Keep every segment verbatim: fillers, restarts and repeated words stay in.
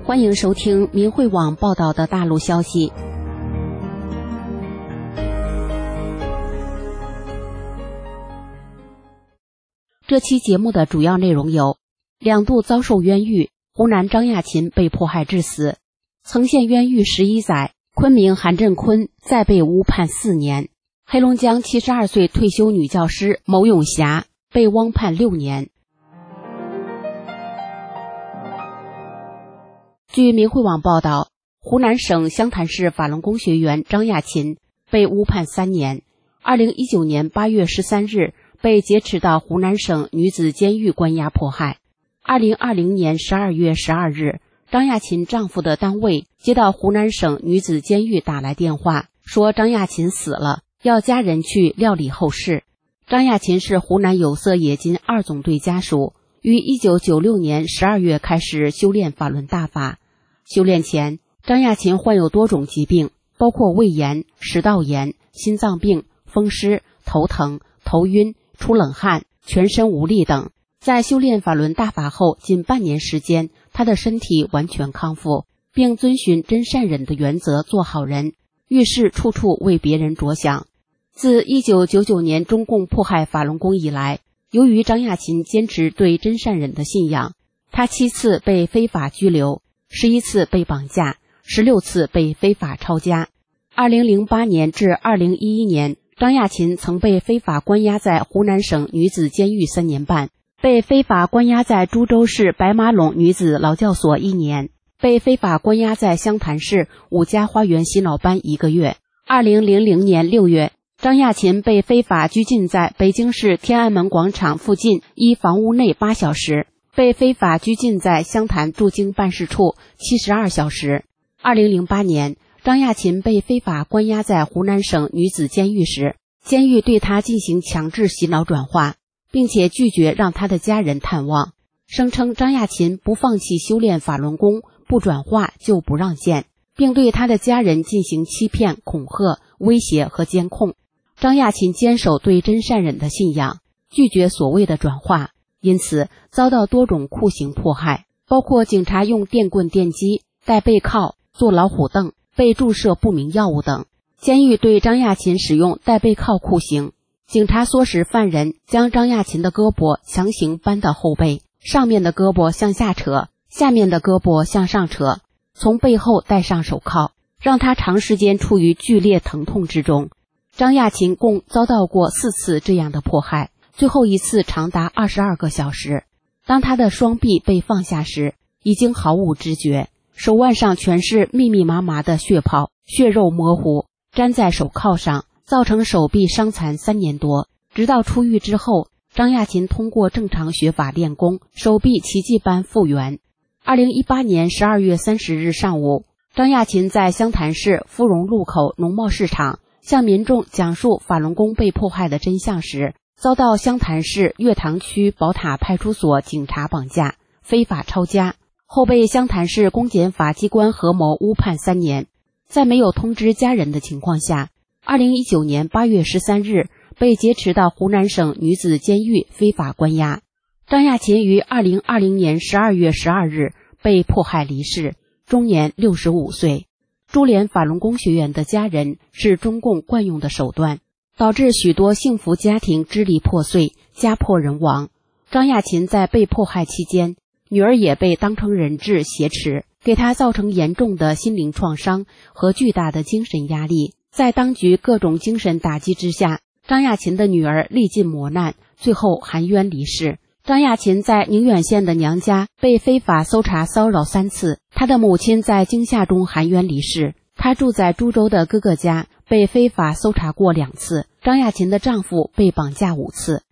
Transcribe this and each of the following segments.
欢迎收听民汇网报道的大陆消息。这期节目的主要内容有：两度遭受冤狱，湖南张亚勤被迫害致死；曾陷冤狱十一载，昆明韩振坤再被诬判四年；黑龙江七十二岁退休女教师牟永霞被汪判六年。据民汇网报道，湖南省湘潭市法轮功学员张亚勤被诬判三年，二零一九年八月十三日被劫持到湖南省女子监狱关押迫害。二零二零年十二月十二日，张亚勤丈夫的单位接到湖南省女子监狱打来电话，说张亚勤死了，要家人去料理后事。张亚勤是湖南有色冶金二总队家属，于一九九六年十二月开始修炼法轮大法。修炼前，张亚勤患有多种疾病，包括胃炎、食道炎、心脏病、风湿、头疼、头晕、出冷汗、全身无力等。在修炼法轮大法后近半年时间，他的身体完全康复，并遵循真善忍的原则做好人，遇事处处为别人着想。自一九九九年中共迫害法轮功以来，由于张亚勤坚持对真善忍的信仰，他七次被非法拘留，十一次被绑架，十六次被非法抄家。二零零八年至二零一一年，张亚勤曾被非法关押在湖南省女子监狱三年半，被非法关押在株洲市白马垄女子劳教所一年，被非法关押在湘潭市五家花园洗脑班一个月。二零零零年六月，张亚勤被非法拘禁在北京市天安门广场附近一房屋内八小时，被非法拘禁在湘潭驻京办事处七十二小时。二零零八年，张亚勤被非法关押在湖南省女子监狱时，监狱对他进行强制洗脑转化，并且拒绝让他的家人探望，声称张亚勤不放弃修炼法轮功，不转化就不让见，并对他的家人进行欺骗、恐吓、威胁和监控。张亚勤坚守对真善忍的信仰，拒绝所谓的转化，因此遭到多种酷刑迫害，包括警察用电棍电击、带背铐、坐老虎凳、被注射不明药物等。监狱对张亚勤使用带背铐酷刑，警察唆使犯人将张亚勤的胳膊强行扳到后背，上面的胳膊向下扯，下面的胳膊向上扯，从背后戴上手铐，让他长时间处于剧烈疼痛之中。张亚勤共遭到过四次这样的迫害，最后一次长达二十二个小时。当他的双臂被放下时，已经毫无知觉，手腕上全是密密麻麻的血泡，血肉模糊，粘在手铐上，造成手臂伤残三年多。直到出狱之后，张亚勤通过正常学法练功，手臂奇迹般复原。二零一八年十二月三十日上午，张亚勤在湘潭市芙蓉路口农贸市场向民众讲述法轮功被迫害的真相时，遭到湘潭市月塘区宝塔派出所警察绑架，非法抄家，后被湘潭市公检法机关合谋诬判三年。在没有通知家人的情况下，二零一九年八月十三日被劫持到湖南省女子监狱非法关押。张亚勤于二零二零年十二月十二日被迫害离世，终年六十五岁。株连法轮功学员的家人是中共惯用的手段，导致许多幸福家庭支离破碎，家破人亡。张亚勤在被迫害期间，女儿也被当成人质挟持，给他造成严重的心灵创伤和巨大的精神压力。在当局各种精神打击之下，张亚勤的女儿历尽磨难，最后含冤离世。张亚勤在宁远县的娘家被非法搜查骚扰三次，他的母亲在惊吓中含冤离世。他住在株洲的哥哥家被非法搜查过两次。张亚勤的丈夫被绑架五次。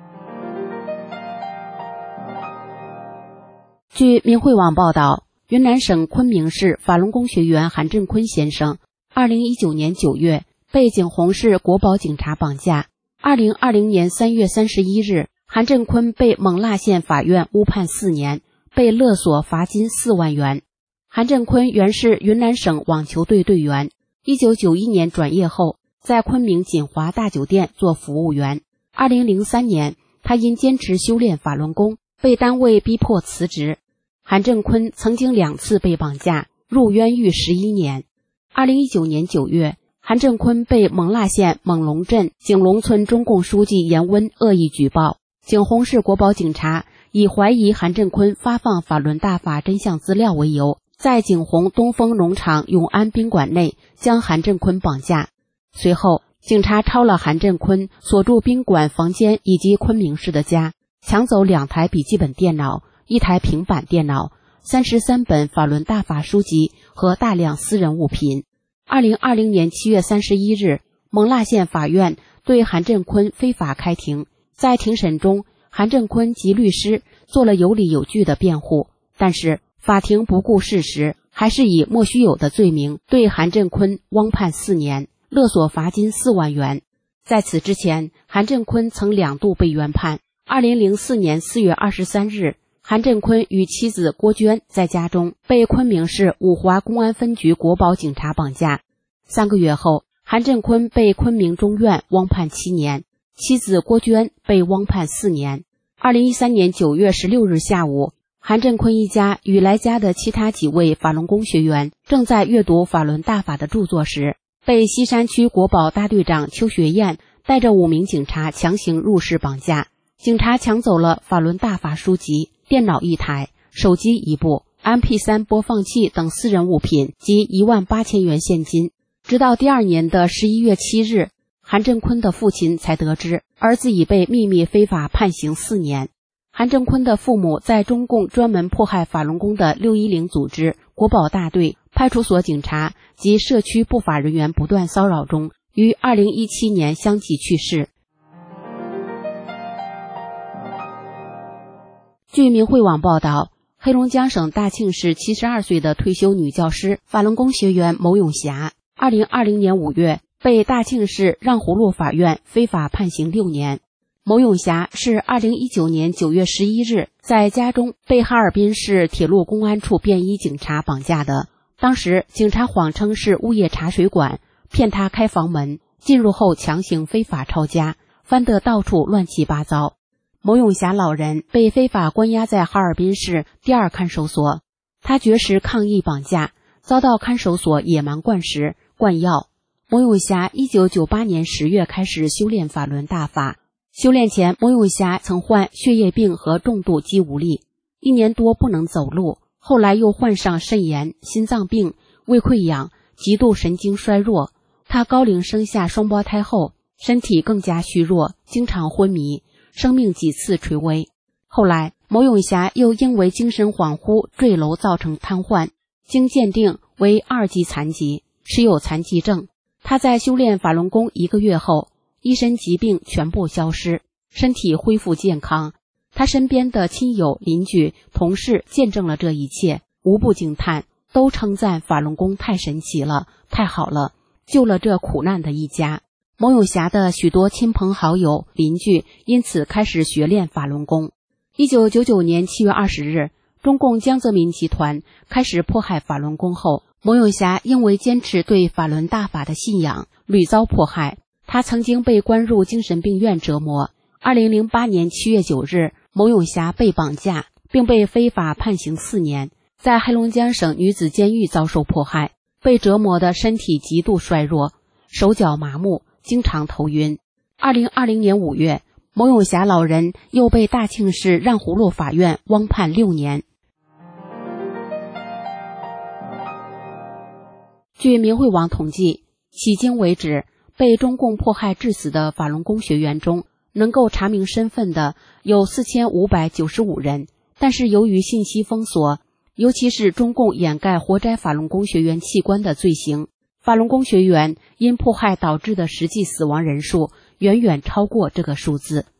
据民汇网报道，云南省昆明市法轮功学员韩振坤先生二零一九年九月被景洪市国保警察绑架。二零二零年三月三十一日，韩振坤被勐腊县法院诬判四年，被勒索罚金四万元。韩振坤原是云南省网球队队员，一九九一年转业后，在昆明锦华大酒店做服务员。二零零三年，他因坚持修炼法轮功，被单位逼迫辞职。 韩振坤曾经两次被绑架，入冤狱十一年。二零一九年九月，韩振坤被勐腊县勐龙镇景龙村中共书记严温恶意举报，景洪市国保警察以怀疑韩振坤发放法轮大法真相资料为由，在景洪东风农场永安宾馆内将韩振坤绑架。随后，警察抄了韩振坤所住宾馆房间以及昆明市的家，抢走两台笔记本电脑、一台平板电脑、三十三本法轮大法书籍和大量私人物品。二零二零年七月三十一日，勐腊县法院对韩振坤非法开庭。在庭审中，韩振坤及律师做了有理有据的辩护，但是法庭不顾事实，还是以莫须有的罪名对韩振坤汪判四年，勒索罚金四万元。在此之前，韩振坤曾两度被原判。二零零四年四月二十三日，韩振坤与妻子郭娟在家中被昆明市五华公安分局国保警察绑架。三个月后，韩振坤被昆明中院汪判七年，妻子郭娟被汪判四年。二零一三年九月十六日下午，韩振坤一家与来家的其他几位法轮功学员正在阅读法轮大法的著作时，被西山区国保大队长邱学燕带着五名警察强行入室绑架。警察抢走了法轮大法书籍、电脑一台、手机一部、M P 三 播放器等私人物品及一万八千元现金。直到第二年的十一月七日，韩振坤的父亲才得知儿子已被秘密非法判刑四年。韩振坤的父母在中共专门迫害法轮功的六一零组织、国保大队、派出所警察及社区不法人员不断骚扰中，于二零一七年相继去世。据明慧网报道，黑龙江省大庆市七十二岁的退休女教师、法轮功学员牟永霞，二零二零年五月被大庆市让葫芦法院非法判刑六年。牟永霞是二零一九年九月十一日在家中被哈尔滨市铁路公安处便衣警察绑架的。当时警察谎称是物业查水管，骗她开房门，进入后强行非法抄家，翻得到处乱七八糟。牟永霞老人被非法关押在哈尔滨市第二看守所，他绝食抗议绑架，遭到看守所野蛮灌食、灌药。牟永霞一九九八年十月开始修炼法轮大法，修炼前牟永霞曾患血液病和重度肌无力，一年多不能走路，后来又患上肾炎、心脏病、胃溃疡、极度神经衰弱。他高龄生下双胞胎后，身体更加虚弱，经常昏迷，生命几次垂危。后来牟永霞又因为精神恍惚坠楼造成瘫痪，经鉴定为二级残疾，持有残疾证。他在修炼法轮功一个月后，一身疾病全部消失，身体恢复健康。他身边的亲友、邻居、同事见证了这一切，无不惊叹，都称赞法轮功太神奇了，太好了，救了这苦难的一家。牟永霞的许多亲朋好友、邻居因此开始学练法轮功。一九九九年七月二十日，中共江泽民集团开始迫害法轮功后，牟永霞因为坚持对法轮大法的信仰，屡遭迫害。他曾经被关入精神病院折磨。二零零八年七月九日，牟永霞被绑架，并被非法判刑四年，在黑龙江省女子监狱遭受迫害，被折磨的身体极度衰弱，手脚麻木，经常头晕。二零二零年五月，牟永霞老人又被大庆市让葫芦法院汪判六年。据明慧网统计，迄今为止，被中共迫害致死的法轮功学员中，能够查明身份的有四千五百九十五人，但是由于信息封锁，尤其是中共掩盖活摘法轮功学员器官的罪行，法轮功学员因迫害导致的实际死亡人数远远超过这个数字。